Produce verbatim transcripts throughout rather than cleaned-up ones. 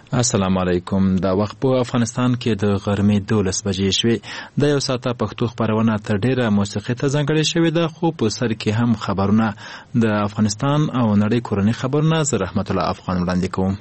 السلام علیکم. دا وخت په افغانستان کې د غرمې دولس بجې شوې. د یو ساعته پښتو خپرونه تر ډیره موسیقي ته ځانګړې شوې ده، خو په سر کې هم خبرونه د افغانستان او نړۍ کورنۍ خبرونه زه رحمت الله افغان وړاندې کوم.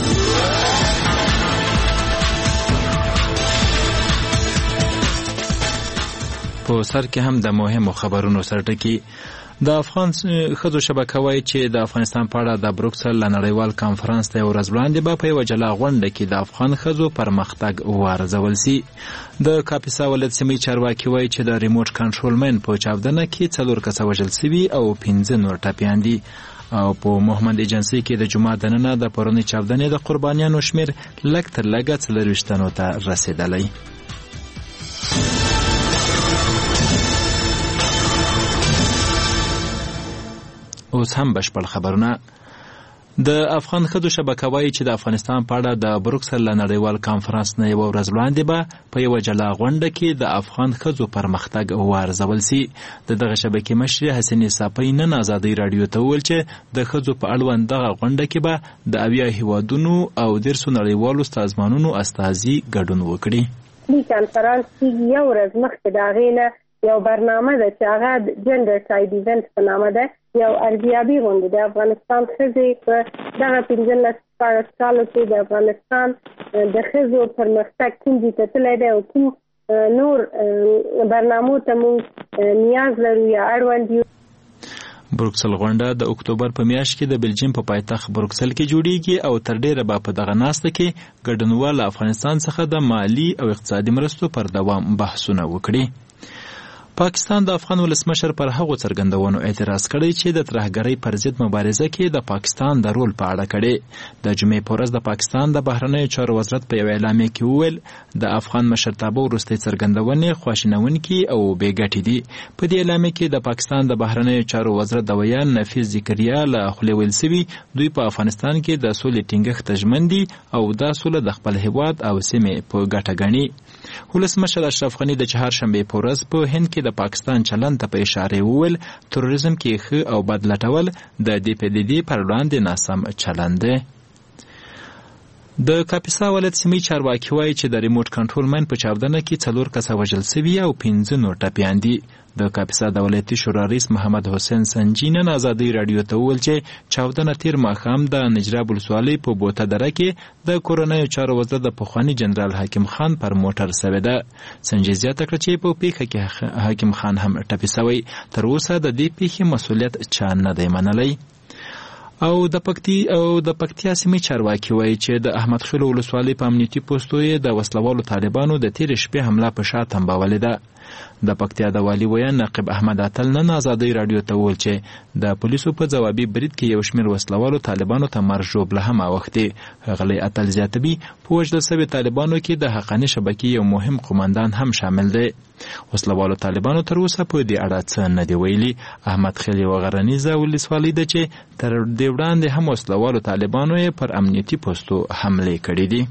په سر کې هم د مهمو خبرونو سرټکی. د افغان ښځو شبکه وایي چې د افغانستان په اړه د بروکسل له نړیوال کانفرنس ته یو ورځ وړاندې به په یوه جلا غونډه کې د افغان ښځو پرمختګ وارزول سي. د کاپیسا ولایت سیمې چارواکي وایي چې د ریموټ کنټرول مین په چاودنه کې څلور کسه وژل سوي او پنځه نور ټپیان دي. او په محمد ایجنسي کې د جمعه دننه د پرونۍ چاودنې د قربانیانو شمیر لږ تر لږه څلرویشت تنو ته رسېدلی. اوس هم بشپړ خبرونه. د افغان ښځو شبکه وایي چې د افغانستان په اړه د بروکسل له نړیوال کانفرنس نه یوه ورځ وړاندې به په یوه جلا غونډه کې د افغان ښځو پرمختګ وارزول سي. د دغه شبکې مشرې حسینې صافۍ نن ازادۍ راډیو ته وویل چې د ښځو په اړوند دغه غونډه کې به د اویا هیوادونو او دیرسو نړیوالو سازمانونو استازي ګډون وکړي. دې کانفرنس کې یو ورځ مخکې د هغې نه یو برنامه ده چې هغه جنډر ساید ایونټ په نامه ده، یو ارزیابي غونډه د افغانستان ښځې په دغه پنځلس شپاړس کالو کې د افغانستان د ښځو پرمختګ کوم ځای ته تللی دی او کوم نور برنامو ته موږ نیاز لرو یا اړوند یو. بروکسل غونډه د اکتوبر په میاشت کې د بلجیم په پایتخت بروکسل کې جوړیږي او تر ډیره به په دغه ناسته کې ګډونوال افغانستان څخه د مالی او اقتصادي مرستو پر دوام بحثونه وکړي. پاکستان د افغان ولسمشر پر هغو څرګندونو اعتراض کړی چې د ترهګرۍ پر ضد مبارزه کې د پاکستان د رول په اړه کړی. د جمعې په ورځ د پاکستان د بهرنیو چارو وزارت په یو اعلامیه کې وویل د افغان مشرتابه وروستۍ څرګندونې خواشینونکي او بې ګټې دي. په دې اعلامیه کې د پاکستان د بهرنیو چارو وزارت د ویان نفیس ذکریا له خولې ویل سوي دوی په افغانستان کې د سولې ټینګښت ته ژمن دي او دا سوله د خپل هیواد او سیمې په ګټه ګڼي. ولسمشر اشرف غني د چهارشنبې په ورځ په هند کې د پاکستان چلند ته په اشاره وویل تروریزم کې ښه او بد لټول د دې پدیدې پر وړاندې ناسم چلند دی. د کاپیسا ولایت سیمې چارواکي وایي چې د ریموټ کنټرول مین په چاودنه کې څلور کسه وژل سوي او پنځه نور ټپیان دي. د کاپیسا د ولایتي شورا رئیس محمد حسین سنجي نن ازادۍ راډیو ته وویل چې چاودنه تیر ماښام د نجراب ولسوالۍ په بوته دره کې د کورنیو چارو وزارت د پخواني جنرال حکیم خان پر موټر سوې ده. سنجي زیاته کړه چې په پیښه کې حکیم خان هم ټپي سوی. تر اوسه د دې پیښې مسؤلیت چا نه دی منلی. او د پکتی او د پکتیا سیمې چارواکي وایي چې د احمد خیل ولسوالۍ په امنیتي پوسټو یې د وسلوالو طالبانو د تېرې شپې حمله په شا تنبولې ده. د پکتیا د والي ویان نقیب احمد اتل نن ازادۍ راډیو ته وویل چې د پولیسو په ځوابي برید کې یو شمېر وسلوالو طالبانو ته مرګ ژوبله هم اوښتې. ښاغلی اتل زیاتوي په وژل سوي طالبانو کې د حقاني شبکې یو مهم قمندان هم شامل دی. وسلوالو طالبانو تر اوسه په دې اړه څه نه دي ویلي. احمد خیل یوه غرنیزه ولسوالۍ ده چې تر دې وړاندې هم وسلوالو طالبانو یې پر امنیتي پوستو حملې کړي دي.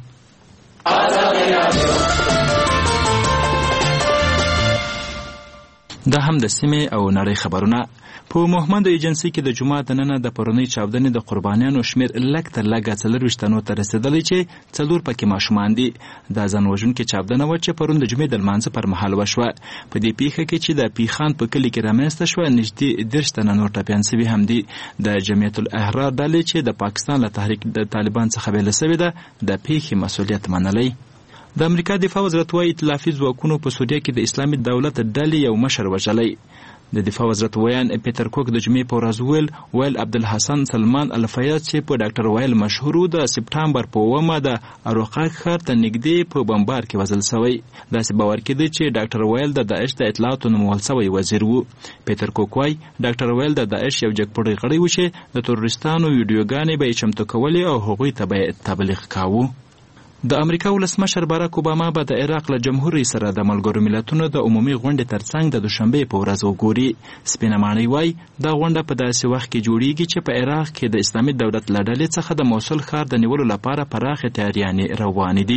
دا هم د سیمې او نړۍ خبرونه. په محمد ایجنسي کې د جمعه دننه د پرونۍ چاودنې د قربانیانو شمیر لږ تر لږه څلرویشت تنو ته رسېدلی چې څلور پکې ماشومان دي. دا ځان وژونکې چاودنه وه چې پرون د جمعې د لمانځه پر مهال وشوه. په دې پیښه کې چې د پیخان په کلي کې رامنځته شوه نږدې دېرش تنه نور ټپیان سوي هم دي. د جمعیت الاحرار ډلې چې د پاکستان له تحریک د طالبان څخه بېله سوې ده د پیښې مسؤلیت منلی. د امریکا دفاع وزارت وايي ائتلافي ځواکونو په سوریه کې د اسلامي دولت ډلې یو مشر وژلی. د دفاع وزارت ویان پیټر کوک د جمعې په ورځ ویل ویل عبدالحسن سلمان الفیاض چې په ډاکټر ویل مشهور د سپټامبر په اوومه د اروقاق ښار ته نږدې په بمبار کې وژل سوی. داسې باور کېده چې ډاکټر ویل د داعش د اطلاعاتو نومول سوی وزیر و. پیټر کوک وایي ډاکټر ویل د داعش یو جګپړی غړی و چې د تروریستانو ویډیوګانې به یې چمتو کولې او هغوی ته به یې تبلیغ کاوه. د امریکا ولسمشر باراک اوباما به د عراق له جمهور رئیس سره د ملګرو ملتونو د عمومي غونډې ترڅنګ د دوشنبې په ورځ وګوري. سپینه ماڼۍ وایي دا غونډه په داسې وخت کې جوړیږي چې په عراق کې د اسلامي دولت له ډلې څخه د موصل ښار د نیولو لپاره پراخې تیاریانې روانې دي.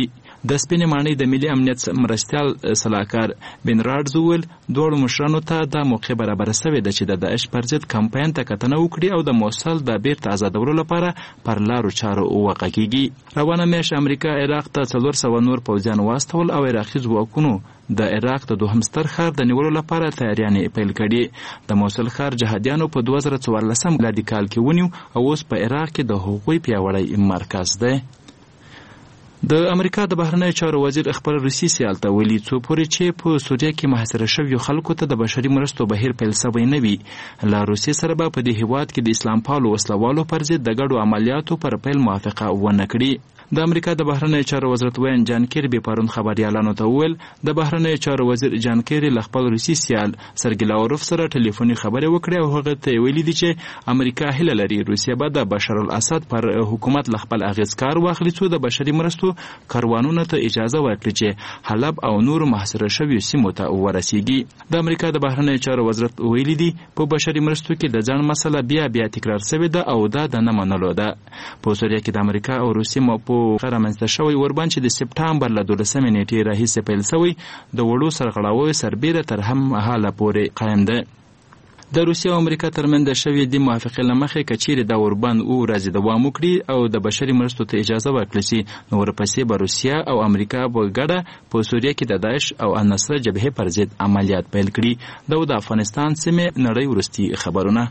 د سپینې ماڼۍ د ملي امنیت مرستیال سلاکار بن راډز وویل دواړو مشرانو ته دا موقع برابره سوې ده چې د داعش پر ضد کمپاین ته کتنه وکړي او د موصل د بیرته ازادولو لپاره پر لارو چارو وغږیږي. روانه میاشت امریکا عراق ته څلور سوه نور پوځیان واستول او عراقي ځواکونو د عراق د دوهم ستر ښار د نیولو لپاره تیاریانې پیل کړي. د موصل ښار جهادیانو په دوه زره څوارلسم میلادي کال کې ونیو او اوس په عراق کې د هغوی پیاوړی مرکز دی. د امریکا د بهرنیو چارو وزیر خپل روسي سیال ته ویلي څو پورې چې په سوریه کې محاصره شویو خلکو ته د بشري مرستو بهیر پیل سوی نه وي له روسیې سره به په دې هیواد کې د اسلام پالو وسلوالو پر ضد د ګډو عملیاتو پر پیل موافقه ونه کړي. د امریکا د بهرنیو چارو وزارت وین جان کیربي پرون خبريالانو ته وویل د بهرنیو چارو وزیر جان کیری له خپل روسي سیال سرګی لاوروف سره ټلیفوني خبرې وکړې او هغه ته ویلي دي چې امریکا هیله لري روسیه به د بشار الاسد پر حکومت له خپل اغیز کار واخلي څو د بشري مرستو کاروانونو ته اجازه ورکړي چې حلب او نور محاصره شویو سیمو ته ورسیږي. د امریکا د بهرنیو چارو وزارت ویلي دي په بشري مرستو کې د ځان مسله بیا بیا تکرار شوې ده او دا د نه منلو ده. په سوریه کې د امریکا او روسیې مو په رامنځته شوی وربند چې د سپټامبر له دولسمې نیټې راهیسې پیل شوی د وړو سرغړاویو سربیره تر هم مهاله پورې قایم ده. د روسیې او امریکا ترمنځ د شوې د موافقې له مخې که چیرې دا وربند اووه ورځې دوام وکړي او د بشري مرستو ته اجازه ورکړل شي نو ورپسې به روسیه او امریکا په ګډه په سوریه کې د داعش او النصره جبهې پر ضد عملیات پیل کړي. دا د افغانستان سیمې نړۍ وروستي خبرونه.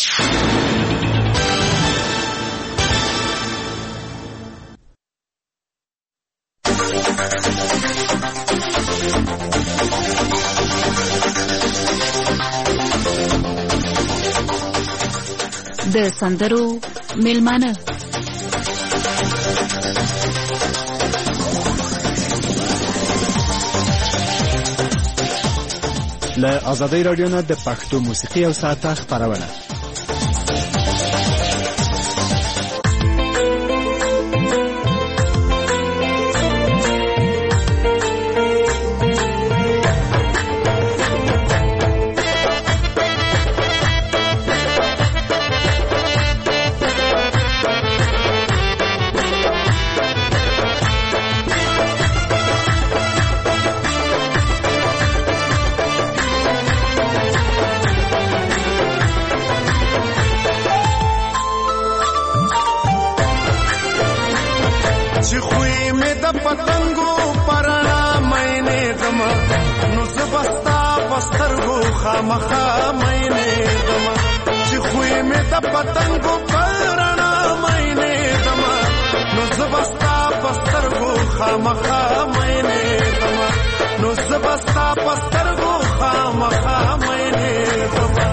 د سندرو میلمانه له آزادۍ راډیو نه د پښتو موسیقي او ساعته خپرونه. خامخا مینه دما چې خوې مې د پتنګو پرانا مینه دما نو زبستا پسترګو خامخا مینه دما نو زبستا پسترګو خامخا مینه دما.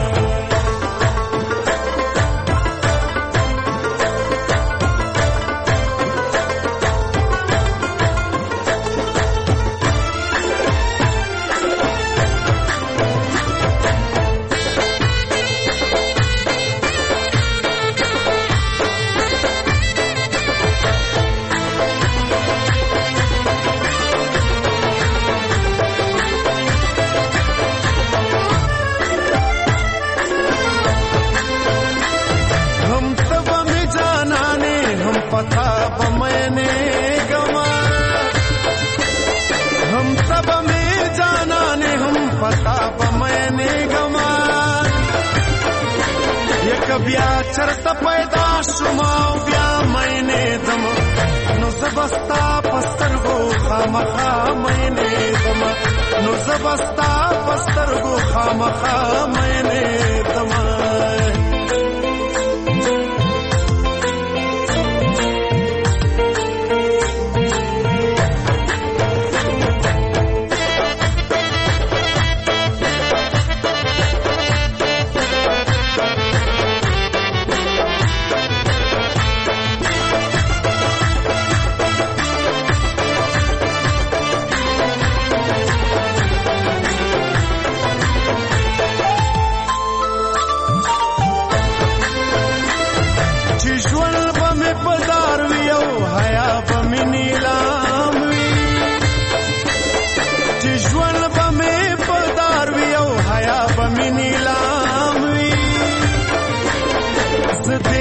بیا چرته پیدا شوما بیا مینه دم نو زبستا پسترګو خامخا مینه دم نو زبستا پسترګو خامخا مینه دم.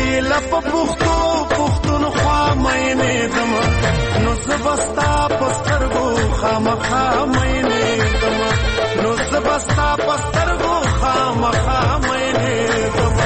پختو پختون خوا مینه دم نو زبستا پستر خامخا مینه دما نو زبستا پسترګو خامخا مینه دما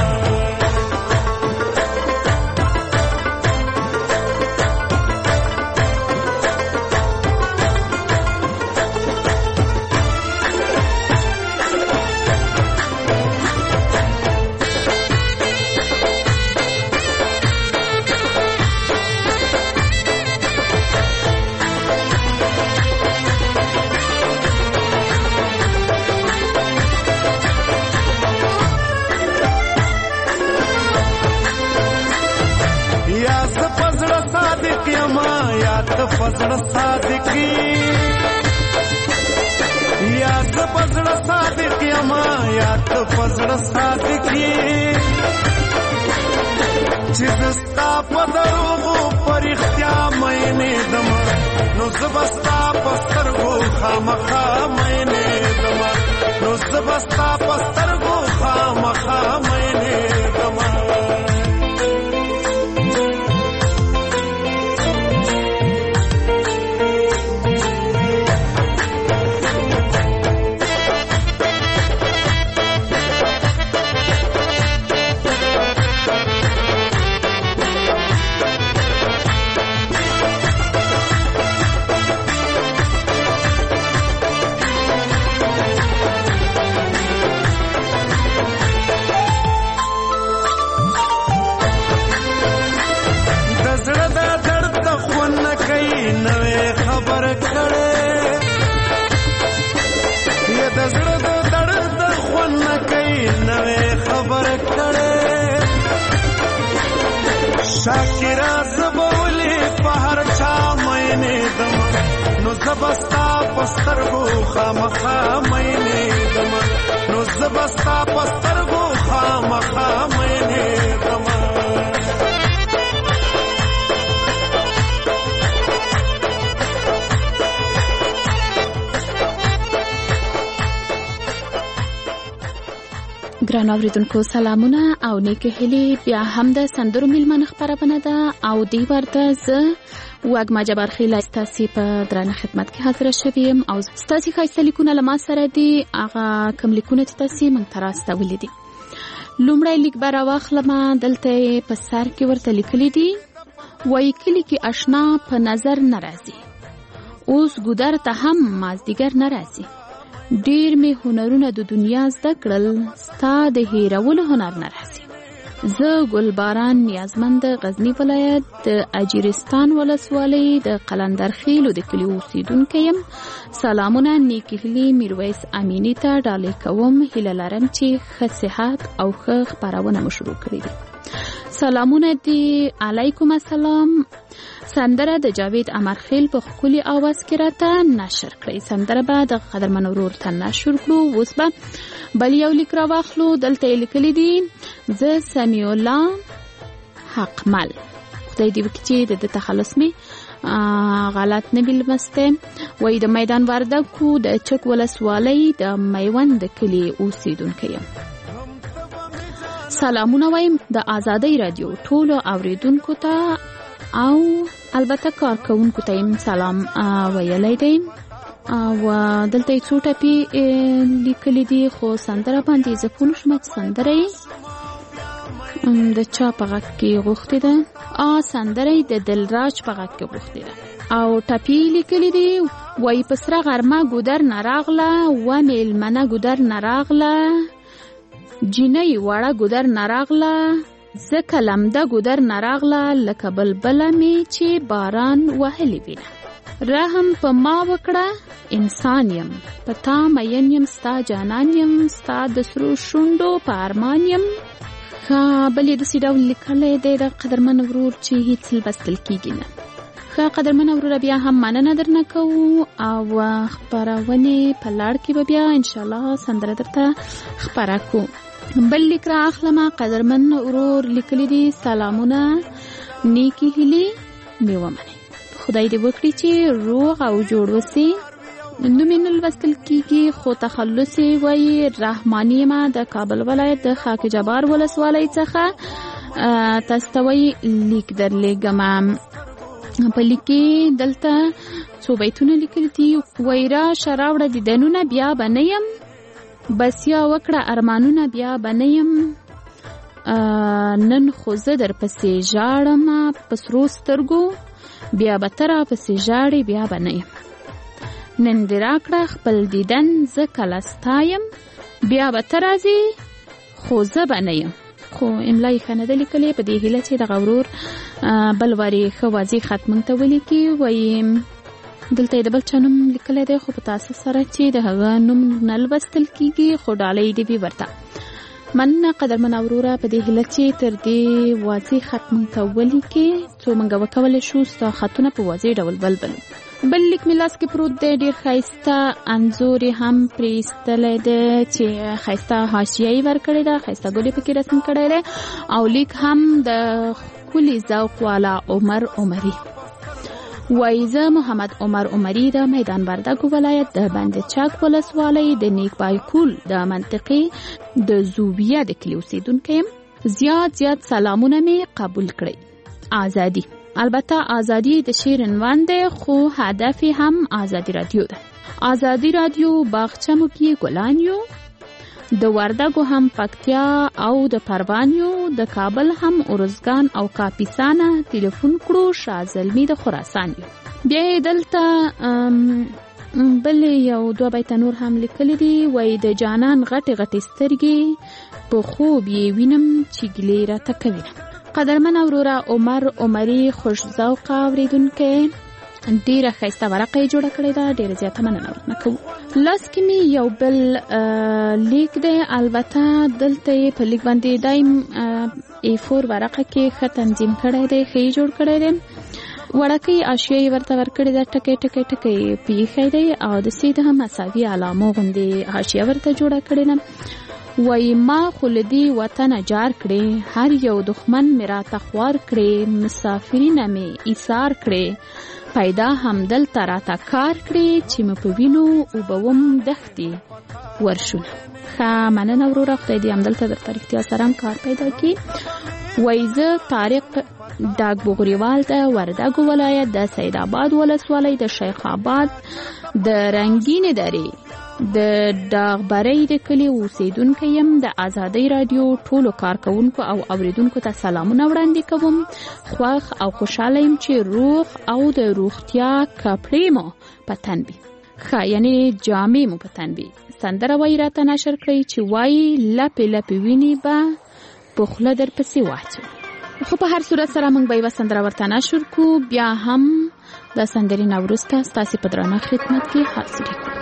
فزړه صادقي یا ز فزړه صادقي ما یا ته فزړه صادقي چې زستا په دروغو پرختیا مینه دم نو زبستا په سترګو خامخا مینه دم نو زبستا په سترګو خامخا مینه دم شاکرا زبولی پهر چا مینه دم نو زبستا پسترگو خامخا مینه دم نو زبستا پسترگو خامخا مینه دم ګران اوریدونکو سلامونه او نیکه هیلې بیا هم د سندرو میلمنه خبرونه ده او دی ورته زه وګما جبار خیل ستاسي په درنه خدمت کې حاضر شوم او ستاسي ښایسته لیکونه له ما سره دي هغه کوم لیکونه چې تاسي موږ ته راستولي دي لومړی لیک به راواخلم دلته په سر کې ورته لیکلي دي وایي کلي کې اشنا په نظر نه راځي اوس ګودر ته هم مازدیګر نه راځي ډیر می هنرونه د دنیا زده کړل ستا د هیرولو هنر نه راځي زه ګلباران نیازمند غزنی ولایت د اجیرستان ولسوالۍ د قلندرخیلو د کلي اوسیدونکی یم سلامونه نیکې هیلې میرویس امینی ته ډالۍ کوم هیله لرم چې ښه صحت او ښه خپرونه مو شروع کړې دي سلامونه دی علیکم السلام سندره د جاوید امرخیل په ښکلي اواز کې راته نشر کړئ سندره به د قدرمن ورور ته نشر کړو اوس به بل یو لیک راواخلو دلته یې لیکلي دي زه سمیع الله حقمل خدای دې وکړي چې د ده تخلص مې غلط نه وي لمستی وایي د میدان وردګو د چک ولسوالۍ د میوند د کلي اوسیدونکی یم سلامونه وایم د آزادۍ رادیو ټولو اوریدونکو ته او البته کارکونکو ته هم سلام ویلی دی او دلته یې څو ټپې لیکلي دي خو سندره باندې زه پوه نه شوم چې سندره یې د چا په غږ کې غوښتې ده سندره یې د دلراج په غږ کې غوښتې ده او ټپې یې لیکلي دي وایي په سره غرمه ګودر نه راغله و میلمنه ګودر نه راغله جینۍ وړه ګودر نه راغله زکه لمده ګودر نه راغله لکه بلبله مې چې باران وهلی وینه رحم په ما وکړه انسان یم په تا مین یم ستا جانان یم ستا د سرو شونډو په ارمان یم ښه بل یې داسې ډول لیکلی دی د قدرمن ورور چې هېڅ لوستل کېږي نه ښه قدرمن وروره بیا هم مننه درنه کوو او خپرونې په لړ کې به بیا انشاءالله سندره درته خپره کوو بل لیک را اخلمه قدرمن ورور لیکلی دي سلامونه نیکی هیلې مې ومنئ خدای دې وکړي چې روغ او جوړ وسي نوم یې نه لوستل کېږي خو تخلص یې وایي رحماني یم د کابل ولایت د خاک جبار ولسوالۍ څخه تاسو ته وایي لیک درلیږم په لیکي دلته څو بیتونه لیکل دي. ویرا شراوړه د دنونه بیا بنیم، بس یا وکړه ارمانونه بیا بنیم، نن خو زه در پسې ژاړم په سرو سترګو، بیا به ته را پسې ژاړې بیا به نه یم. نن دې راکړه خپل دیدن زه کله ستایم، بیا به ته راځې خو زه به نه یم. خو املا یې ښه نه ده لیکلې، په دې هیله چې دغه ورور بل وارې ښه واضح خط موږ ته ولیکي. وایي دلته یې د بل چا نوم لیکلی دی، خو په تاسو سره چې د هغه نوم نه لوستل کېږي، خو ډالۍ دې وي ورته. مننه قدرمنه وروره، په دې هیله چې تر دې واضح خط موږ ته ولیکي څو موږ وکولی شو ستا خطونه په واضح ډول بلبلو. بل لیک مې لاس کې پروت دی، ډېر ښایسته انځور یې هم پرې ایستلی دی چې ښایسته حاشیه یې ورکړې ده، ښایسته ګل یې پکې رسم کړی دی، او لیک هم د ښکلي ذوق والا عمر عمري. وایي زه محمد عمر عمري د میدان وردګو ولایت د بند چک ولسوالۍ د نیک بایکول د منطقې د زوبیه د کلي اوسېدونکی یم. زیات زیات سلامونه مې قبول کړئ. آزادي، البته آزادي د شعر عنوان دی، خو هدف هم آزادي رادیو ده. آزادي رادیو باغچه مو پې ګلان یو، د وردګو هم پکتیا او د پروان یو، د کابل هم ارزګان او کاپیسانه تلیفون کړو، شازلمی د خراسان یو. بیا یې دلته بل یو دوه بیته نور هم لیکلی دي. وایي د جانان غټې غټې سترګې په خوب یې وینم چې ګیلې راته کوینم. قدرمن وروره عمر عمري خوش ذوقه اورېدونکی، ډیره ښایسته ورقه یې جوړه کړې ده، ډیره زیاته مننه ورنه کوو. لاس کې مې یو بل لیک دی، البته دلته یې په لیک باندې دایم ای فور ورقه کې ښه تنظیم کړی دی، ښه یې جوړ کړی دی. وړکۍ حاشیه یې ورته ورکړې ده، ټکی ټکی ټکی یې پیښی دی، او داسې د هم مساوي علامو غوندې حاشیه ورته جوړه کړې ده. وایي ما خو له دې وطنه جار کړې، هر یو دښمن مې راته خوار کړې، مسافرینه مې ایثار کړې، پیدا هم دلته راته کار کړې، چې مې په وینو اوبوم دښتې ورشونه. ښه مننه وروره، خدای دې همدلته درته رښتیا سره هم کار پیدا کړي. وایي زه طارق ډاک بغریوال د وردګو ولایت د سید آباد ولسوالۍ د شیخ آباد د رنګینې درې د داغبرۍ د کلي اوسېدونکی یم. د آزادۍ رادیو ټولو کارکوونکو او اوریدونکو ته سلامونه وړاندې کوم. خوښ او خوشحاله یم چې روغ او د روغتیا کپړې مو په تن وي، ښه یعنې جامې مو په تن وي. سندره وایي راته نشر کړئ چې وایي لپې لپې ویني به په خوله در پسې واچوي. خو په هر صورت سره موږ به یوه سندره ورته نشر کړو، بیا هم د سندرې نه وروسته ستاسې په درانه خدمت کې حاضرې کړو.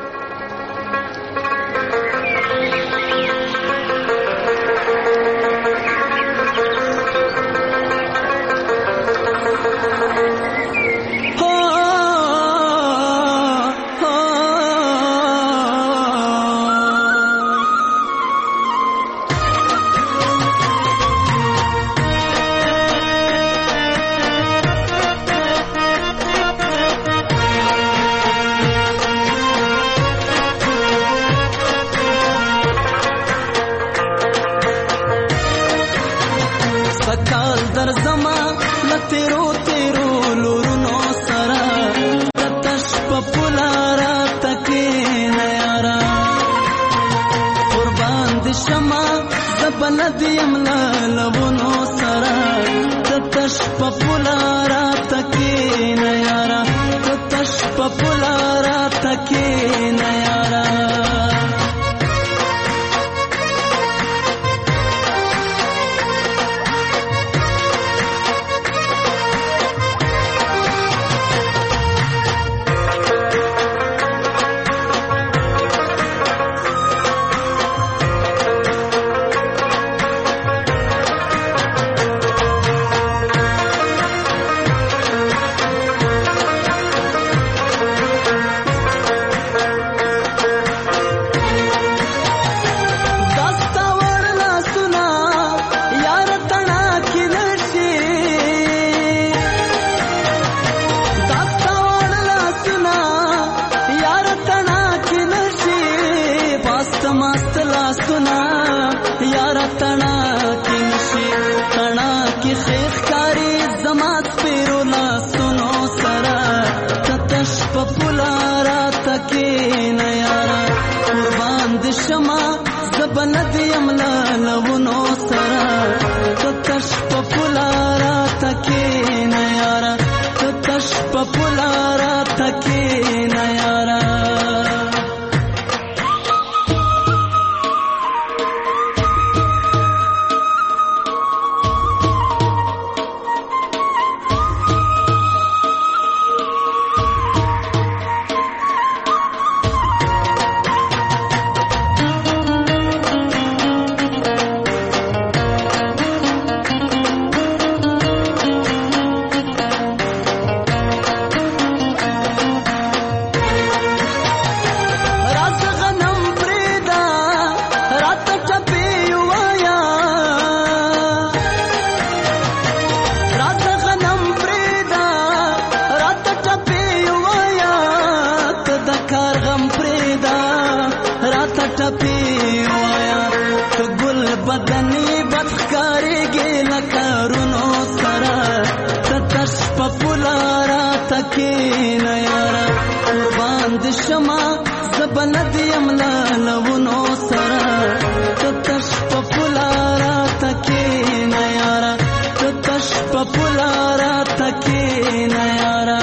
پپولارا تکینا یارا قربان د شما زبلد یملا لونو سرا تتش پپولارا تکینا یارا تتش پپولارا تکینا یارا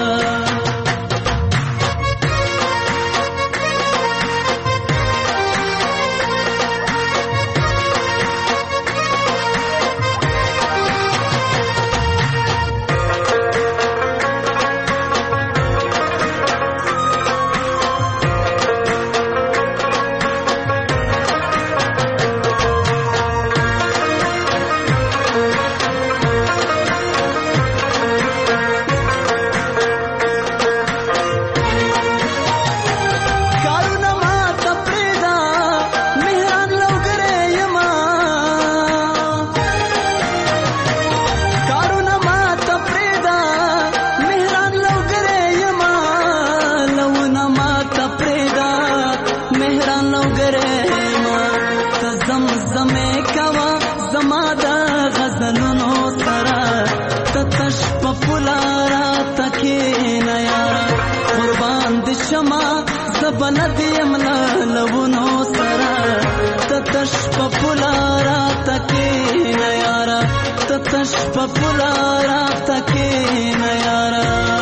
بلد یملا لونو سرا تتش پپولارا تکینا یارا تتش پپولارا تکینا یارا.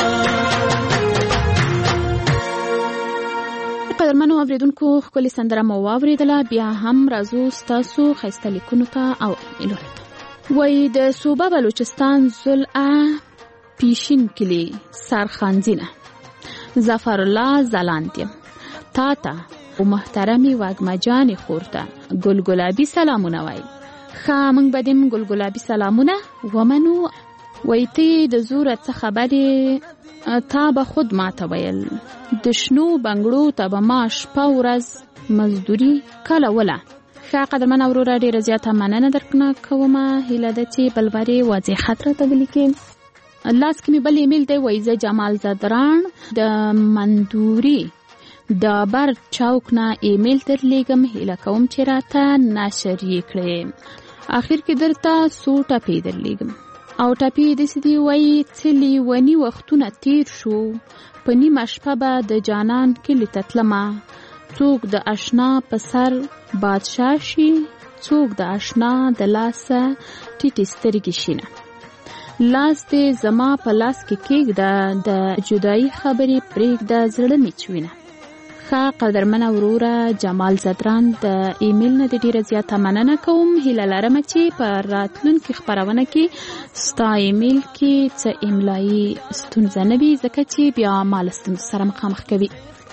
قدرمنو اوریدونکو ښکلې سندره مو واورېدله. بیا هم راځو ستاسو ښایسته لیکونو ته او ایمیلونو ته. وایي د صوبه بلوچستان ضلع پیشین کلي سرخانزینه ظفرالله ځلاند یم. تا ته او محترمې وږمه جانې خور ته ګلګلابي سلامونه وایي. ښه موږ به دې ګلګلابي سلامونه ومنو. وایي ته د زوره څه خبرې تا به خود ما ته ویل د شنو بنګړو ته به ما شپه ورځ مزدوري کله وله. ښه قدرمنه وروره ډېره زیاته مننه درنه کومه. هیله ده چې بل وارې واضح خط راته ولیکې. لاس کې مې بل ایمیل دی. وایي زه جمال زدران د مندوري د بر چوک نه ایمیل درلیږم. هیله کوم چې راته نشر یې کړې. آخر کې درته څو ټپې درلیږم او ټپې داسې دي. وایي څه لیوني وختونه تیر شو په نیمه شپه به د جانان کلي ته تلمه. څوک د اشنا په سر بادشاه شي څوک د اشنا د لاسه ټیټې سترګې شینه. لاس دې زما په لاس کې کېږده د جدایي خبرې پرېږده زړه مې چوینه. ښه قدرمنه وروره جمال زدران د ایمیل نه د ډېره زیاته مننه کوم. هیله لرم چې په راتلونکي خپرونه کې ستا ایمیل کې څه املایي ستونزه نه وي ځکه چې بیا ما له ستونزو سره مخامخ کوي.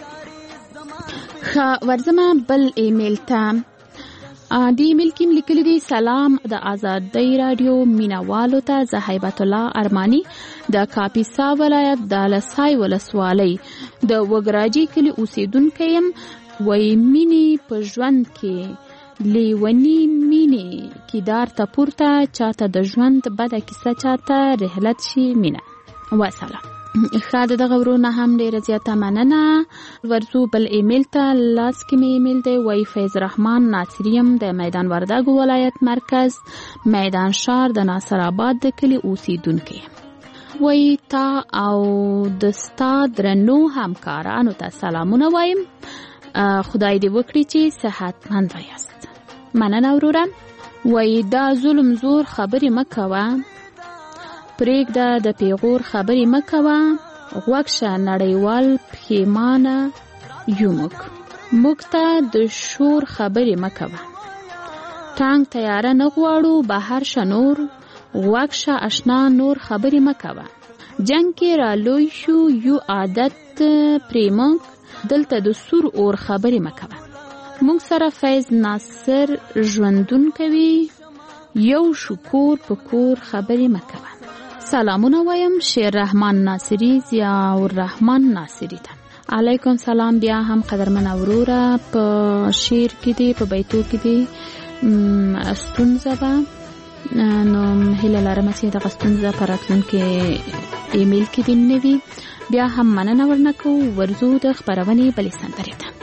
ښه ورځمه بل ایمیل ته. د ایمیل کې م لیکلي دي سلام د آزادۍ راډیو مینوالو ته. زه هیبت الله ارماني د کاپیسا ولایت د لسای ولسوالۍ د وګراجي کلي اوسیدونکی یم. وایي مینې په ژوند کې لیونی مینې کیدار ته پورته چاته د ژوند بده کیسه چاته رحلت شي مینه. وسلام. ښه د دغه ورونه هم ډېره زیاته مننه. ورځو بل ایمیل ته. لاس کې مې ایمیل دی. وایي فیض رحمان ناصریم د میدان وردګ ولایت مرکز میدان شار د ناصر آباد د کلي اوسیدونکی. وایي تا او د ستا درنو همکارانو ته سلامونه وایم. خدای دې وکړي چې صحتمند یاست. مننه وروره. وایي دا ظلم زور خبرې مه کوه پرېږده د پیغور خبرې مه کوه. غوږ شه نړیوال پښیمانه یو موږ موږ ته د شور خبرې مه کوه. ټانک تیاره نه غواړو بهر شه نور. غوږ شه اشنا نور خبرې مه کوه. جنگ کې را لوی شو یو عادت پرې موږ دلته د سور اور خبرې مه کوه. موږ سره فیض ناصر ژوندون کوي یو شکور په کور خبرې مه کوه. سلامونه وایم شیر رحمان ناصری ضیاء الرحمن ناصری ته. علیکم سلام. بیا هم قدرمنه وروره په شعر کې دی په بیتو کې دی ستونزه به نو هیله لرم چې دغه ستونزه په راتلونکي ایمیل کې دې نه وي. بیا هم مننه ورنه کوو. ورځو د خپرونې بلې سندرې ته.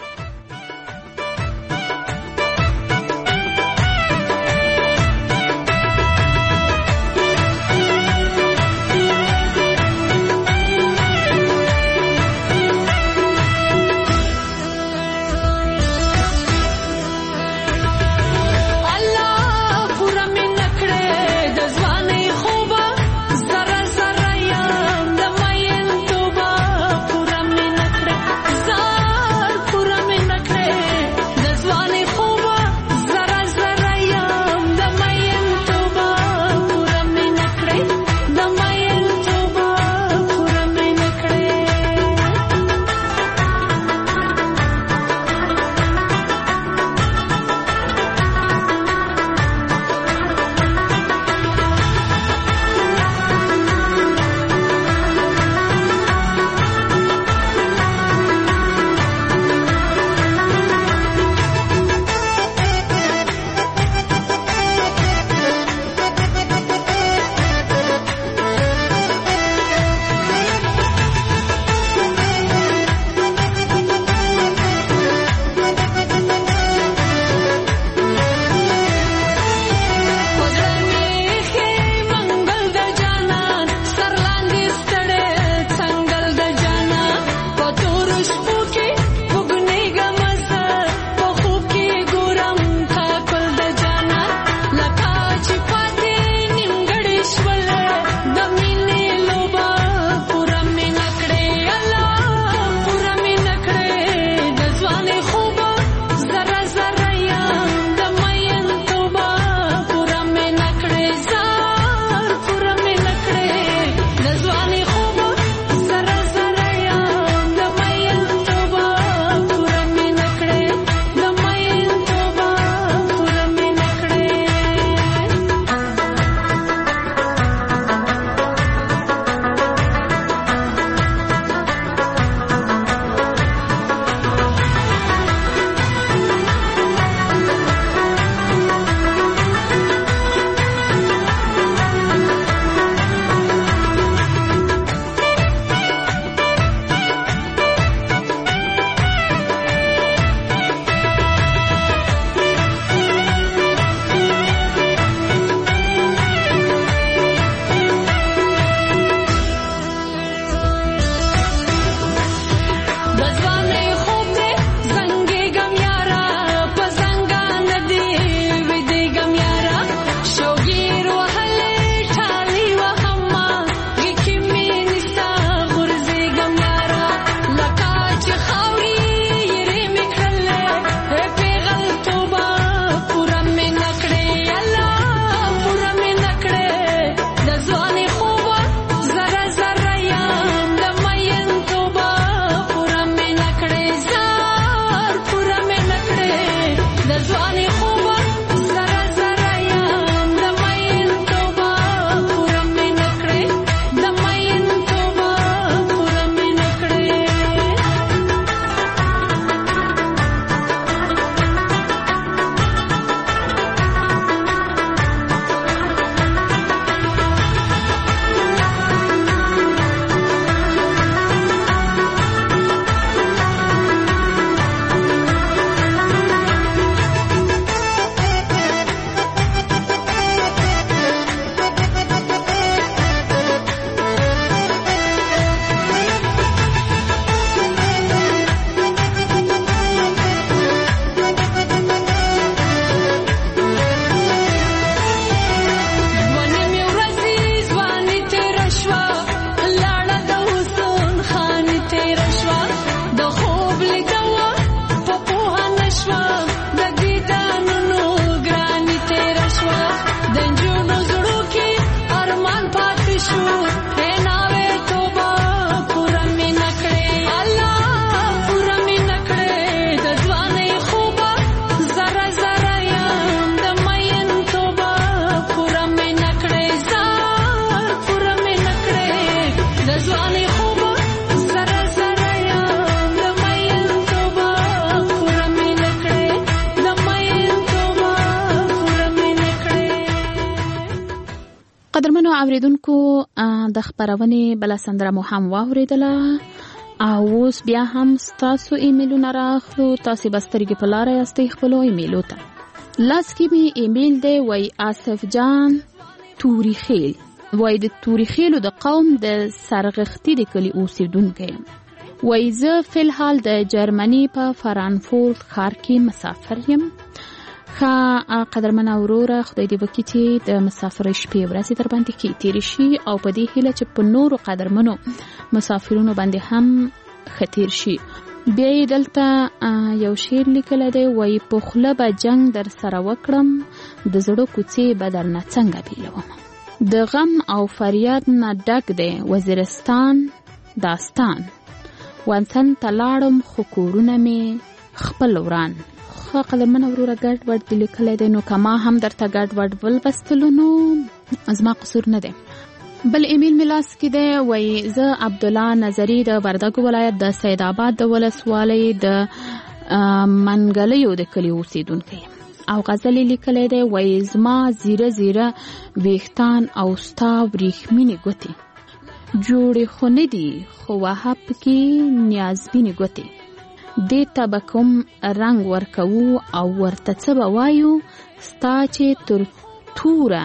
ځواني خوبه سره سره یم د مین توبه خوره مې نه کړې د مین توبه خوره مې نه کړې. قدرمنو اوریدونکو د خبرونې بله سندره مو هم واورېدله او اوس بیا هم ستاسو ایمیلونه راخلو. تاسې به سترګې په لاره یاستئ خپلو ایمیلو ته. لاس کې مې ایمیل دی وای آصف جان توري خیل وای د توري خیلو د قوم د سرغښتي د کلي اوسېدونکی یم. وای زه فلحال د جرمني په فرانکفورت ښار کې مسافر یم. ښه قدرمنه وروره خدای دې وکړي چې د مسافرۍ شپې ورځې در باندې کې تېرې شي او په دې هیله چې په نورو قدرمنو مسافرونو باندې هم ښه تېر شي. بیا یې دلته یو شعر لیکلی دی وایي په خوله به جنګ در سره وکړم د زړه کوڅې به درنه څنګه بېلوم. د غم او فریاد نه ډک دی وزیرستان داستان وطن ته لاړم خو کورونه مې خپل وران. ښه قدرمنه وروره ګډ وډ دې لیکلی دی نو که ما هم درته ګډ وډ ولوستلو نو زما قصور نه دی. بل ایمیل مې لاس کې دی وایي زه عبدالله نظري د وردګو ولایت د سید آباد د ولسوالۍ د منګلیو د کلي اوسېدونکی او غزل یې لیکلی دی وایي زما زیره زیره ویښتان او ستا وریښمینې ګوتې جوړې خو نه دي خو وهه پکې نیازبینې ګوتې دې ته به کوم رنګ ورکوو او ورته څه به وایو ستا چې تر توره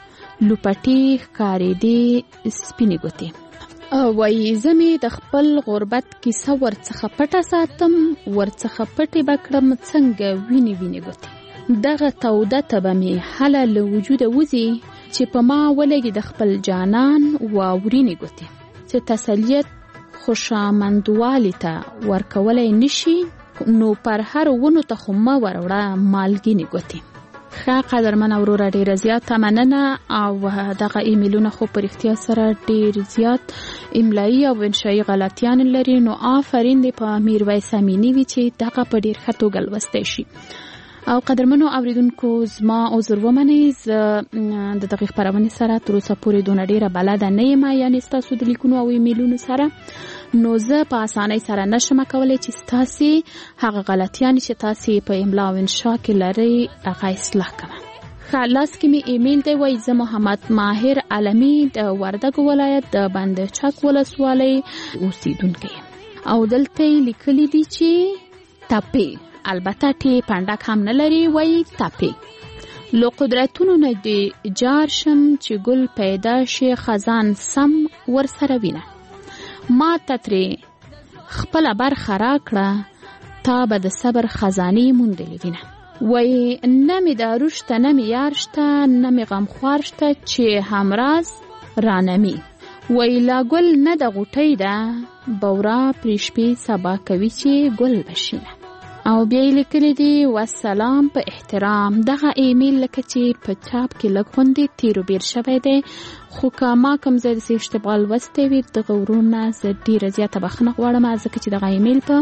لوپټې ښکارېدې سپینې ګوتې. وایي زه مې د خپل غربت کیسه ورڅخه پټه ساتم ورڅخه پټې به کړم څنګه وینې وینې ګوتې. دغه توده ته به مې هله له وجوده وځي چې په ما ولګي د خپل جانان واورینې ګوتې چې تسلیت خوشامندوالي ته ورکولی نشي نو پر هر ونو ته خو مه وروړه مالګینې ګوتې. ښه قدرمنه وروره ډېره زیاته مننه او دغه ایمیلونه خو په رښتیا سره ډېر زیات املایي او انشایي غلطیان لري نو آفرین دی په میرویس امیني وي چې دغه په ډېر ښه توګه لوستی شي. او قدرمنو اوریدونکو زما عذر ومنئ زه د دغې خپرونې سره تر اوسه پورې دونه ډېره بلده نه یم یعنې ستاسو د لیکونو او ایمیلونو سره نو زه په اسانۍ سره نشم کولی چې ستاسې هغه غلطیانې چې تاسې په املا او انشا کې لرئ هغه اصلاح کړم. ښه لاس کې مې ایمیل دی وایي زه محمد ماهر علمي د وردګو ولایت د بند چک ولسوالۍ اوسېدونکی یم او دلته یې لیکلي دي چې تپې البته ټې پنډک هم نه لري وایي تپې لو قدرتونو نه دې جار شم چې ګل پیدا شي خزان سم ورسره وینه ما ته ترې خپله برخه راکړه تا به د صبر خزانې موندلې وینه. وایي نه مې دارو شته نه مې یار شته نه مې غمخوار شته چې همراز رانمي. وایي لا ګل نه د غوټۍ ده بورا پرې شپې سبا کوي چې ګل بشینه. او بیا یې لیکلی دي والسلام په احترام. دغه ایمیل لکه چې په چاپ کې لږ غوندې تیرو بیر شوی دی خو که ما کوم ځای داسې اشتباه لوستی وي دغه ورونه زه ډېره زیاته بخښنه غواړم ځکه چې دغه ایمیل په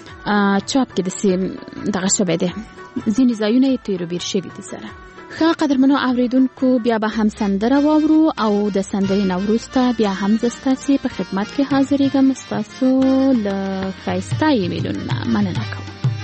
چاپ کې داسې دغه شوی دی ځینې ځایونه یې تیرو بیر شوي دي سره. ښه قدرمنو اوریدونکو بیا به هم سندره واورو او د سندرې نه وروسته بیا هم زه ستاسې په خدمت کې حاضرېږم. ستاسو له ښایسته ایمیلونو نه مننه کوم.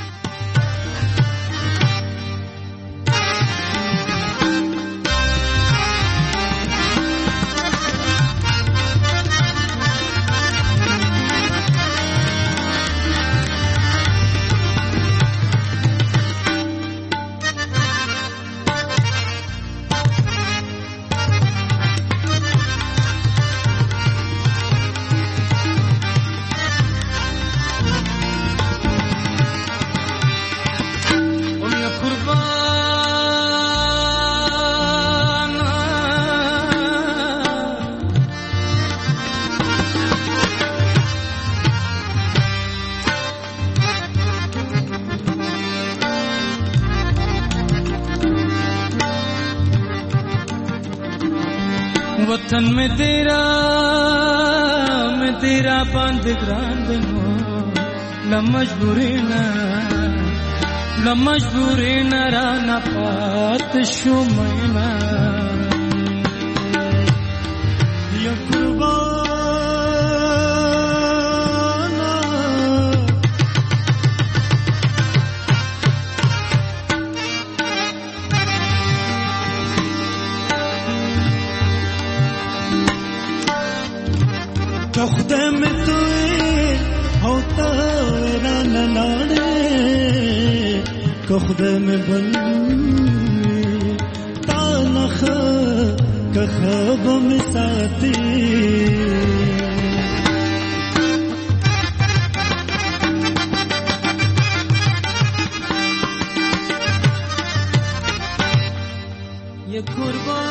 वतन में तेरा मैं तेरा बंद ग्रांदनो ल मजबूरी न ल मजबूरी न राना पात शुमैना या कुर्बान خدای مې توې او تا رانه لاړې که خدای مې بل تا نه ښه که ښه به مې ساتې ये कुर्बान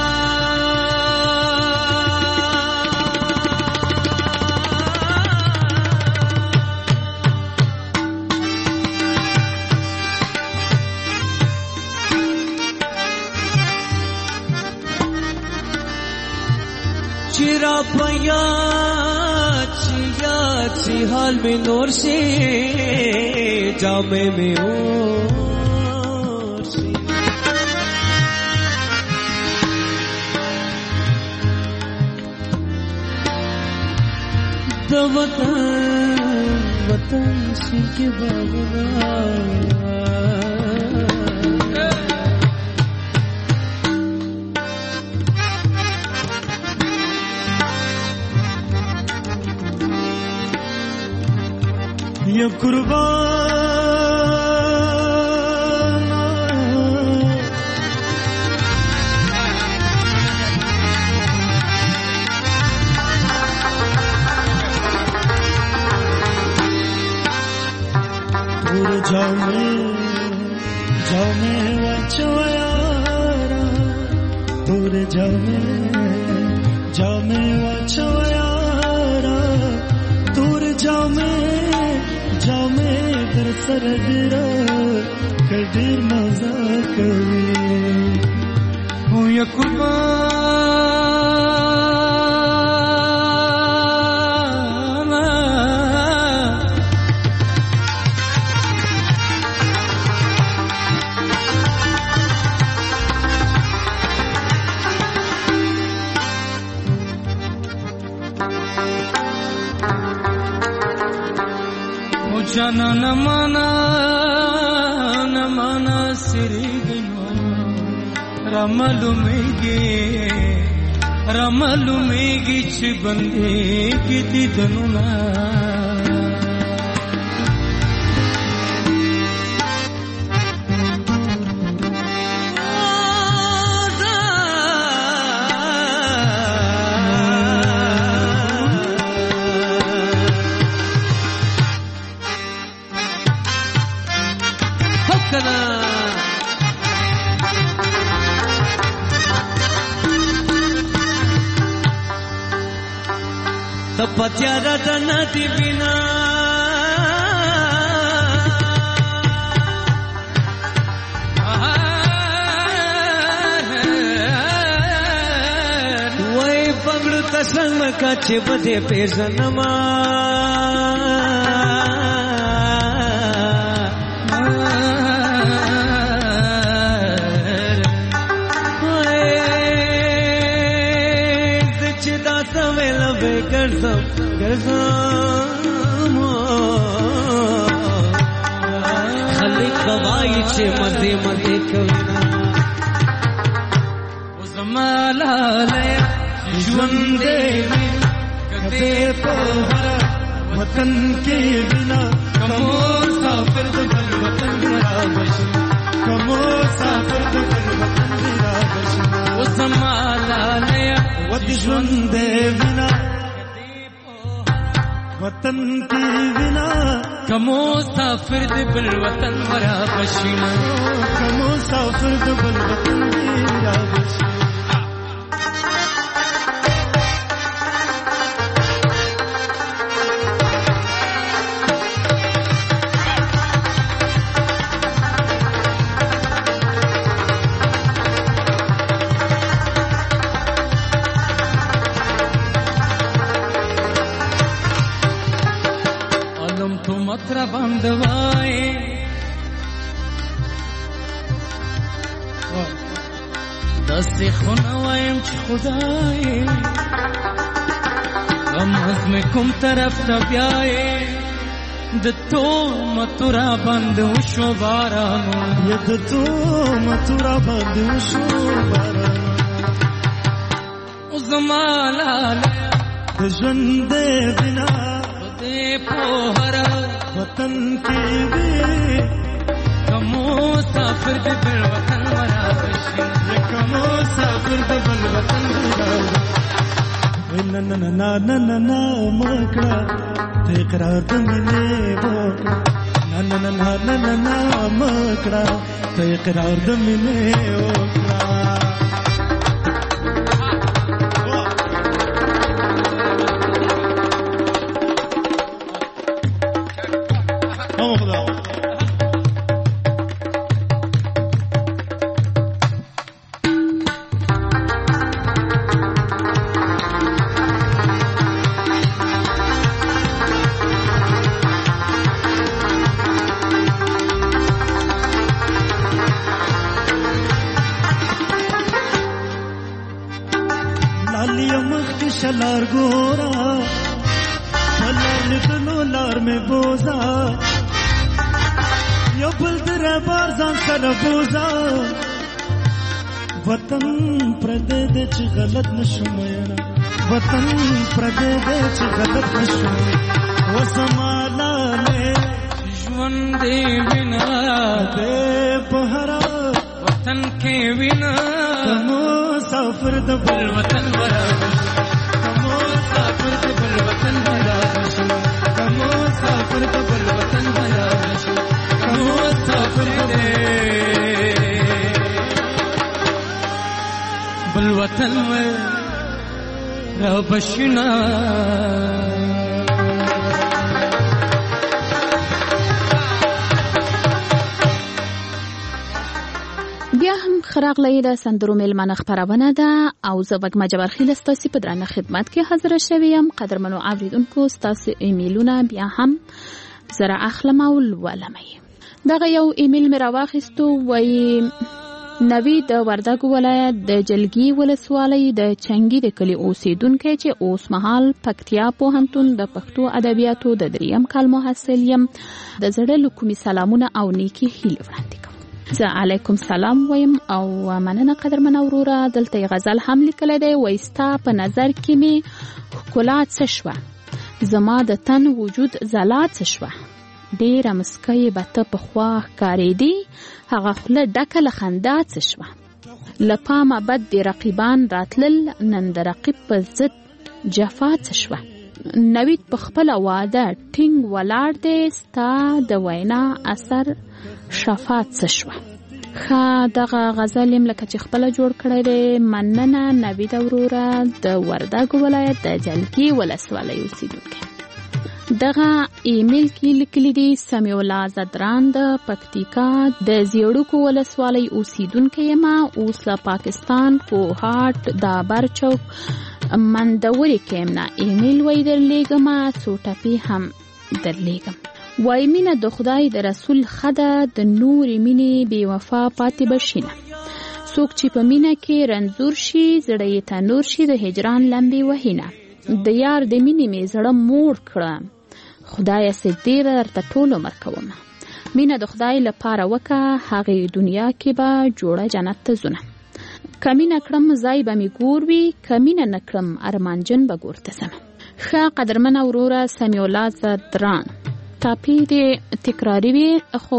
चिरा पया चिया ची हाल में नूर से जामे में हो वतन वतन सिर के बागना ये कुर्बान दूर जाओ मैं जाओ मैं वाचो यारा दूर जाओ मैं जाओ मैं वाचो यारा दूर जाओ मैं जाओ मैं दर सर गिरा कदर मजा कभी हो या कुर्बान जाना न माना न माना सिरी गनो रमलु मेगे रमलु मेगी चिबंदे किति दनुना पत्यारा तना दी बिना वही पगड़ तसंग का चिपदे पे सनमा करसम करसम खाली कवाई छे मधे मधे कविना उजमाला ले जुंदे कते पहरा वतन के बिना कमो साफिर बल वतन मेरा बशी कमो साफिर बल वतन मेरा बशी उजमाला ले जुंदे बिना वतन के बिना कमो साफिर बल वतन मेरा बशीना कमो साफिर बल वतन मेरा बशीना मथुरा बंदवाए दस्ते खुनवाएम खुदाए गम में कुम तरफ तब्याए दत्तो मथुरा बंद उशो बारानो ये दत्तो मथुरा बंद उशो बारानो उजमाला د ژوند بنا دې په هر وطن کې وي کمو سافر دې بل وطن ورا بشي کمو سافر دې بل وطن ورا نن نن نن نن نن مکړه ته اقرار د مینې وکړه نن نن نن نن نن مکړه ته اقرار د مینې وکړه شلار ګورا پلار دنو لار مې بوزا یو بل در بار ځان سره بوزا وطن پردې دې چې غلط نشم یاره وطن پردې دې چې غلط نشم وسمالا له ژوند دې وینا دې بهرا وطن کې وینا مسافر د بل وطن ورا مسافر د بل وطن ورا مسافر د بل وطن ورا مسافر دې بل وطن ورا بشنا بیا هم خراغلی د سندرو میلمانه خپرونه ده او زه وږمه جبارخیل ستاسو په درنه خدمت کې حاضر شوی یم. قدرمنو اوریدونکو ستاسو ایمیلونه بیا هم زره اخلم او لولم. دغه یو ایمیل مې راواخیستو وایي نوی د وردګو ولایت د جلګي ولسوالۍ د چنګي د کلي اوسیدونکی چې اوس مهال پکتیا پوهنتون د پښتو ادبیاتو د دریم کال محصل یم د زړه له کومې سلامونه او نیکې هیلې وړاندې کوم. زه علیکم سلام وایم او مننه قدرمنه وروره. دلته یې غزل هم لیکلی دی وایي ستا په نظر کې مې ښکلا څه شوه زما د تن وجود ځلا څه شوه ډېره مسکۍ به ته پخوا ښکارېدې هغه خوله ډکه له خندا څه شوه له پامه بد د رقیبان راتلل نن د رقیب په ضد جفا څه شوه نوید په خپله واده ټینګ ولاړ دی ستا د وینا اثر شفا څه شوه. ښه دغه غزل یم لکه چې خپله جوړ کړی دی. مننه نوید وروره د وردګو ولایت د جلګي ولسوالۍ اوسېدونکی. دغه ایمیل کې لیکلي دي سمیع الله زدران د پکتیکا د زیړوکو ولسوالۍ اوسېدونکی یم اوس له پاکستان کوهاټ دابر چوک مندورې کې یم نه ایمیل وایي درلیږم څو ټپې هم درلیږم. وای مینه د خدای د رسول خده د نورې مینې بې وفا پاتې بشینه څوک چې په مینه کې رنځور شي زړه یې تنور شي د هجران لمبې وهینه د یار د مینې مې زړه موړ کړه خدایه سجدې به درته ټول عمر کومه مینه د خدای لپاره وکه هغې دنیا کې به جوړه جنت ته ځونه که مینه کړم ځای به مې ګور وي که مینه نه کړم ارمانجن به ګور ته ځمه. ښه قدرمنه وروره سمیع الله زدران ټاپې دې تکراري وي خو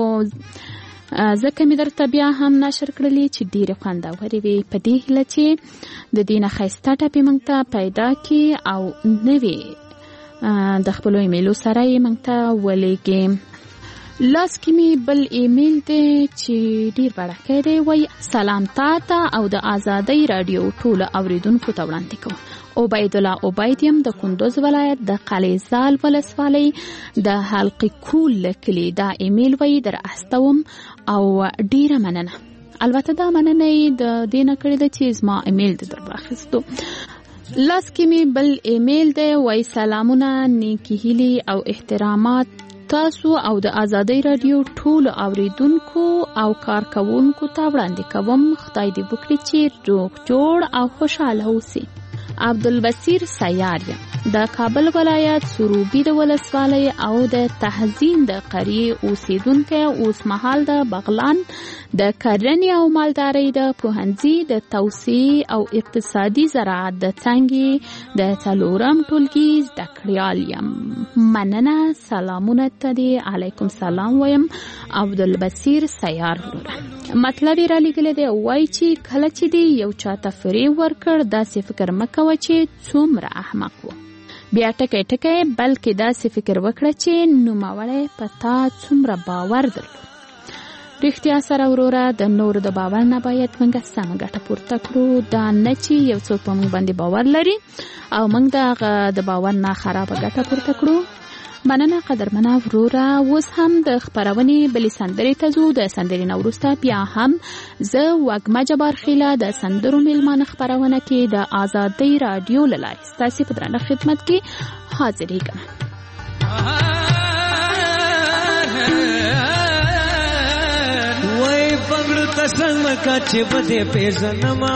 ځکه مې درته بیا هم نشر کړلې چې ډېرې خوندورې وي په دې هیله چې د دې نه ښایسته ټاپې موږ ته پیدا کړي او نوې د خپلو ایمیلو سره یې موږ ته ولېږي. لاس کې مې بل ایمیل دی چې ډېر بډاکی دی وایي سلام تا ته او د ازادۍ راډیو ټولو اوریدونکو ته وړاندې کوم. عبید الله عبید یم د کندوز ولایت د قلیزال ولسوالۍ د حلقې کول کلي. دا ایمیل وایي در استوم او ډیره مننه. البته دا مننه یې د دې نه کړې ده چې زما ایمیل دې در واخیستو. لاس کې مې بل ایمیل دی وایي سلامونه نیکې هیلې او احترامات تاسو او د ازادۍ راډیو ټولو اوریدونکو او کارکوونکو ته وړاندې کوم. خدای دې وکړي چې روغ جوړ او خوشحاله اوسئ. عبدالبصیر سیار یم د کابل ولایت سروبي د ولسوالۍ او د تهزین د قریې اوسیدونکی اوس مهال د بغلان د کرنې او مالدارۍ د پوهنځي د توسعې او اقتصادي زراعت د څانګې د څلورم ټولګي زده کړیال یم. مننه. سلامونه ته دی. علیکم سلام وایم عبدالبصیر سیار وروره. مطلب یې رالیږلی دی، وایي چې کله چې دی یو چاته فریب ورکړ داسې فکر مه کوه چې څومره احمق و، بیا ټکی ټکی بلکې داسې فکر وکړه چې نوموړی په تا څومره باور درلود. رښتیا سره وروره د نورو د باور نه باید موږ سمه ګټه پورته کړو، دا نه چې یو څوک په موږ باندې باور لري او موږ د هغه د باور نه خرابه ګټه پورته کړو. مننه قدرمنه وروره. اوس هم د خپرونې بلې سندرې ته ځو. د سندرې نه وروسته بیا هم زه وږمه جبار خیله د سندرو میلمانه خپرونه کې د آزادۍ راډیو له لارې ستاسې په درانه خدمت کې حاضرېږم. وای پګړو ته څنګه کا چې بده پیژنما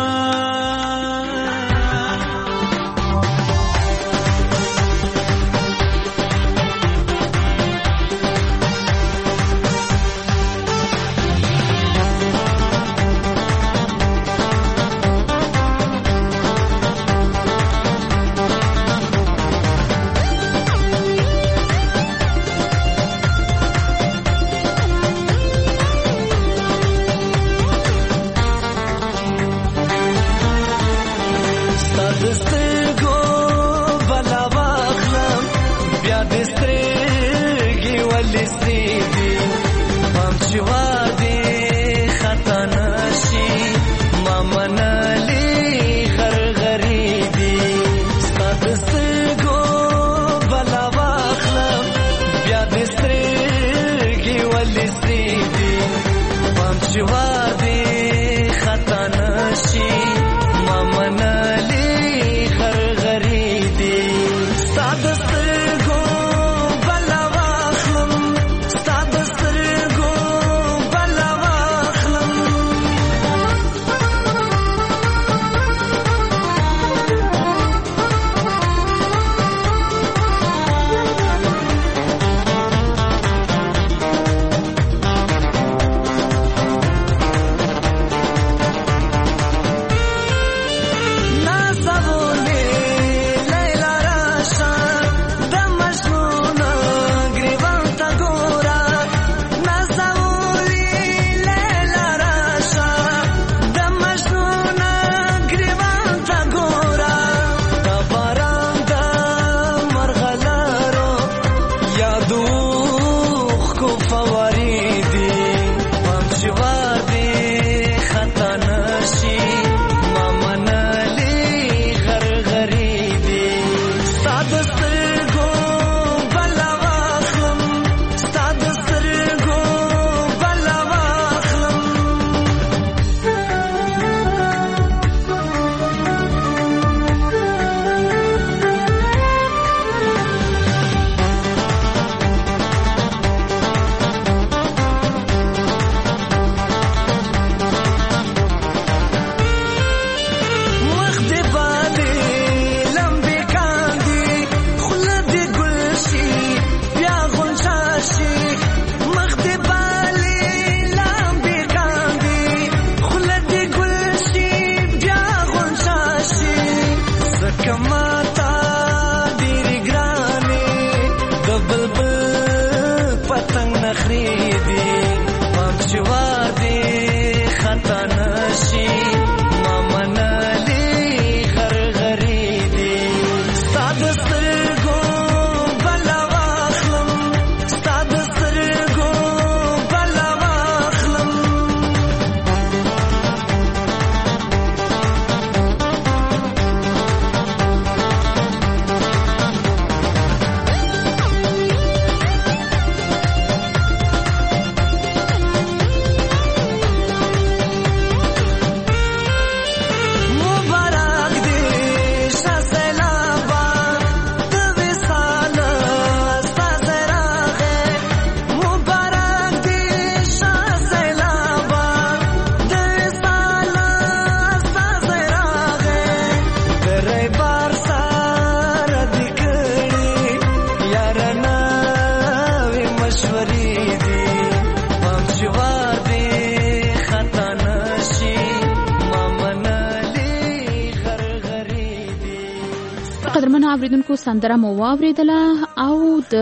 قدرمنو اوریدونکو سندره مو واوریدله او د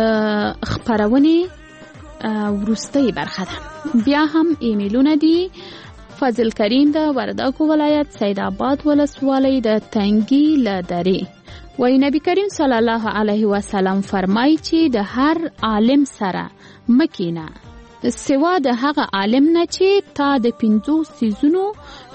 خبرونې وروستۍ برخه ده. بیا هم ایمیلونه دي. فضل کریم د وردګو ولایت سید آباد ولسوالۍ د تنګي له درې وایي نبی کریم صلی الله علیه وسلم فرمایي چې د هر عالم سره مکینه سوا د هغه عالم نه چې تا د پنځو سیزونو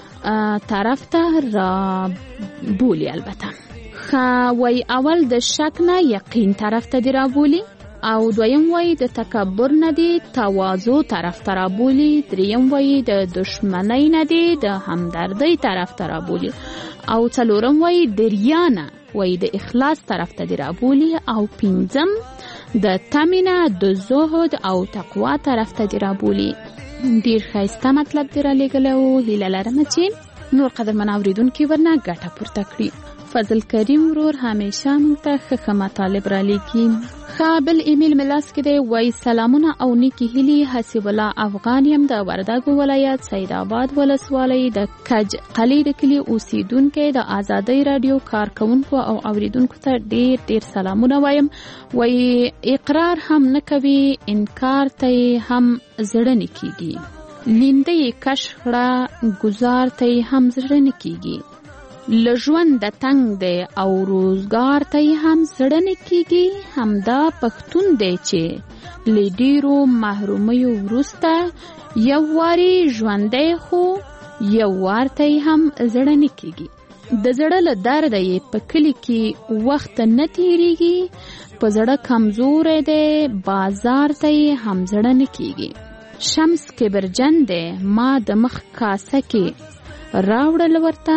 طرف ته را بولی. البته خا وایي اول د شک نه یقین طرف ته دی را بولی، او دویم وایي د تکبر نه دی تواضع طرف ته را بولی، دریم وایي د دشمنی نه دی د همدردی طرف ته را بولی، او څلورم وایي د ریا نه وایي د اخلاص طرف ته دی را بولی، او پنځم د تمې نه د زهد او تقوا طرف ته دی را بولی. ډیر ښایسته مطلب دی را لېږلی او هیله لرم چې نور قدرمن اورېدونکي ورنه ګټه پورته کړي. فضل کریم ورور همیشه موږ ته ښه ښه مطالب را لیکي. ښه بل ایمیل مې لاس کې دی. وایي سلامونه او نیکې هیلې. حسیب الله افغان یم د وردګو ولایت سید آباد ولسوالۍ د کج قلي د کلي اوسیدونکی. د ازادۍ راډیو کارکوونکو او اوریدونکو ته ډیر ډیر سلامونه وایم. وایي اقرار هم نه کوي، انکار ته هم زړه نه کیږي، لینده یې کش کړه ګزار ته هم زړه نه کیږي، له ژوند د تنګ دی او روزګار ته هم زړه نه کیږي. همدا پښتون دی چې له ډیرو محرومیو وروسته یو واري ژوندی خو یو وار ته هم زړه نه کیږي. د زړه له درده یې په کلي کې وخت نه تیریږي، په زړه کمزوری دی بازار ته هم زړه نه کیږي. شمس کبرجن دی ما د مخ کاسه کې راوړل ورته،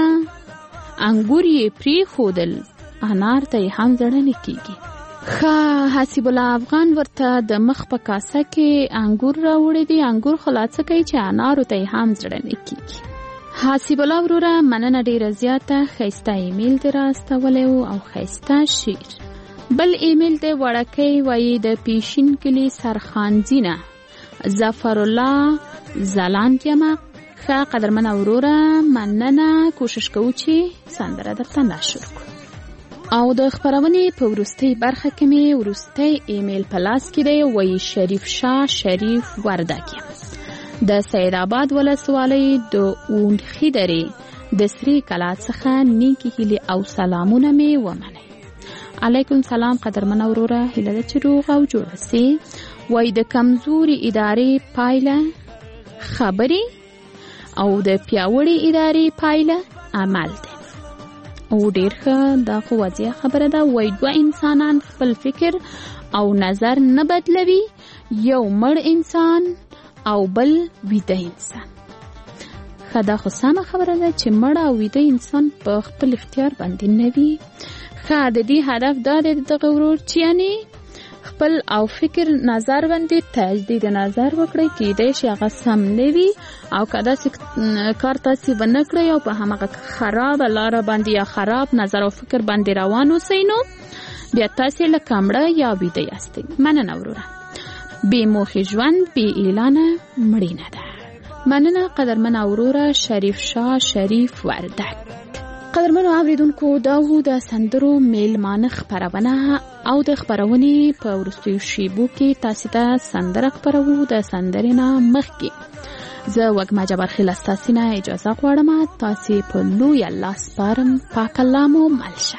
انګور یې پری خودل انار ته هم زړه نه کیږي. ښه حسیب الله افغان ورته د مخ په کاسه کې انګور راوړي دي، انګور خلاصه کوي چې انارو ته هم زړه نه کیږي. حسیب الله وروره مننه ډیره زیاته. ښایسته ایمیل دی راستولی او ښایسته شعر. بل ایمیل دی وړکی. وایي د پیشین کلي سرخانزینه ظفر الله زلاند یمه. ښه قدرمنه وروره مننه. کوشش کوو چې سندره درته نشر کړو. او د خپرونې په وروستۍ برخه کې مې وروستی ایمیل په لاس کې دی. وایي شریف شاه شریف وردګ یم د سید آباد ولسوالۍ د اونخې درې د سرې کلا څخه نیکې هیلې او سلامونه مې ومنئ. علیکم سلام قدرمنه وروره، هیله ده چې روغ او جوړ اوسې. وایي د کمزوري ادارې پایله خبرې او د پیاوړي ادارې پایله عمل دی. او ډیر ښه، دا خو واضحه خبره ده. وایي دوه انسانان خپل فکر او نظر نه بدلوي، یو مړ انسان او بل ویده انسان. ښه دا خو سمه خبره ده چې مړ او ویده انسان په خپل اختیار باندې نه وي. ښه د دې هدف دا دی دغه ورور چې یعنې خپل او فکر نظر باندې تجدید نظر وکړئ، کېدای شي هغه سم نه وي او که داسې کار تاسې ونه کړئ او په همغه خرابه لاره باندې یا خراب نظر او فکر باندې روان اوسئ، نو بیا تاسې لکه مړه یا ویده یاستئ. مننه وروره. بې موخې ژوند بې اعلانه مړینه ده. مننه قدرمنه وروره شریف شاه شریف وردګ. قدرمنو اوریدونکو دا و د سندرو میلمانه خپرونه او د خپرونې په وروستیو شیبو کې تاسې ته سندره خپرو. د سندرې نه مخکې زه وږمه جبارخیل ستاسې نه اجازه غواړم. تاسې په لوی الله سپارم. پاک الله مو مل شه.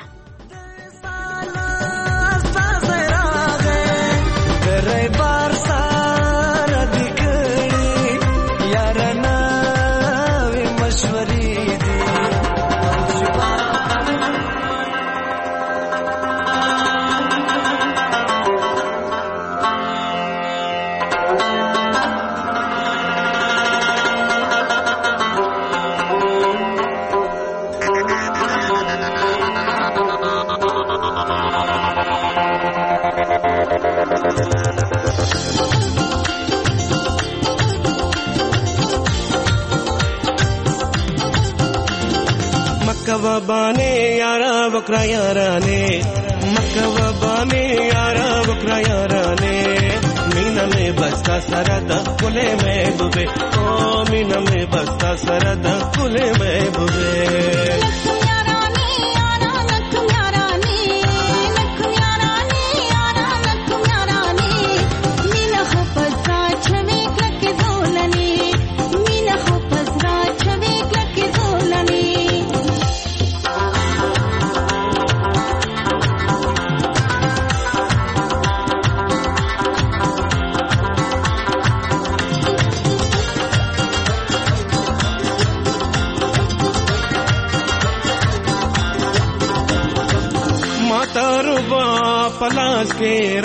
مکوا بانے یارا بکرا یارانے، مکوا بانے یارا بکرا یارانے، مینا میں بستا سرد کلے میں ببے، او مینا میں بستا سرد کلے میں ببے. پلاس کې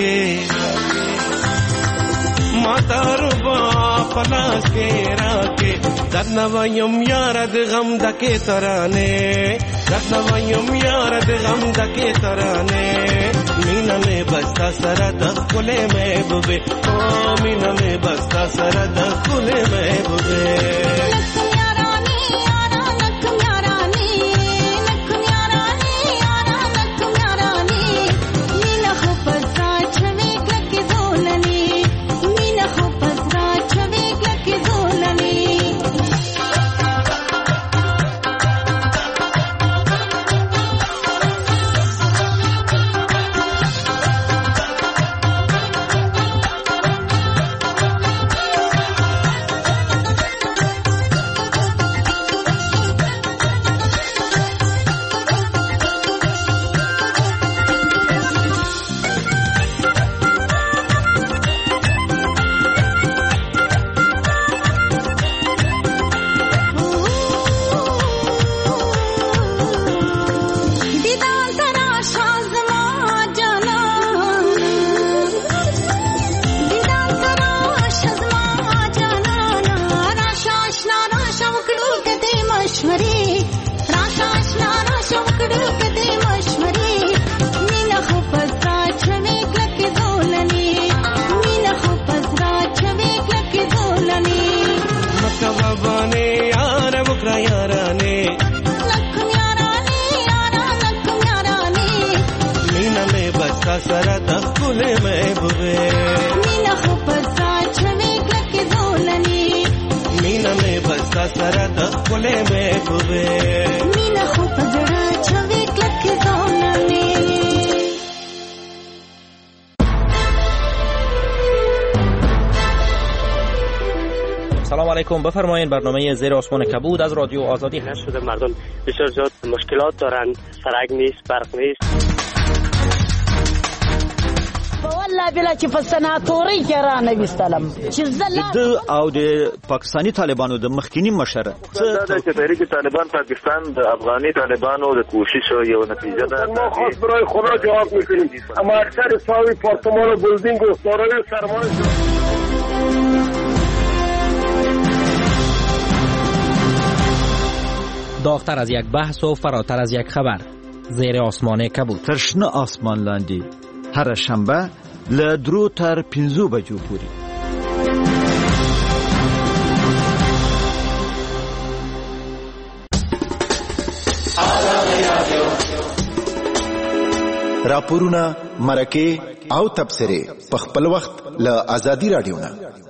راکې ماتا ربا پلاس کې راکې درنه وایم یار د غم دکې ترانه درنه وایم یار د غم دکې ترانه مینا مې بستا سره د خپلې محبوبې او مینا مې بستا سره د خپلې محبوبې سره د خپلې محبوبې مینا خو پسا چوي کلکې زولني مینا مې بستا سره د خپلې محبوبې مینا خو پزړه چوي کلکې زولني. سلام علیکم، بفرمایید. برنامه زیر آسمان کبود از رادیو آزادی هست. شده مردم بسیار زیاد مشکلات دارند، سرک نیست، برق نیست. والله بلا چې په سناتوري کې را نه وستلم چې زله د او د پاکستاني طالبانو د مخکینی مشره دا چې تحریک طالبان پاکستان د افغاني طالبانو د کوشش یو نتیجه ده. ما خاص برای خدا جواب میکنیم، اما اکثر ساوی پارتمان و بلدینگ و سارای سرمایه داغتر از یک بحث و فراتر از یک خبر. زیر آسمان کبود. ترشنه آسمان لاندی هر شنبه له درو تر پنځو بجو پورې. راپورونه، مرکې او تبصرې په خپل وخت له آزادي رادیو نه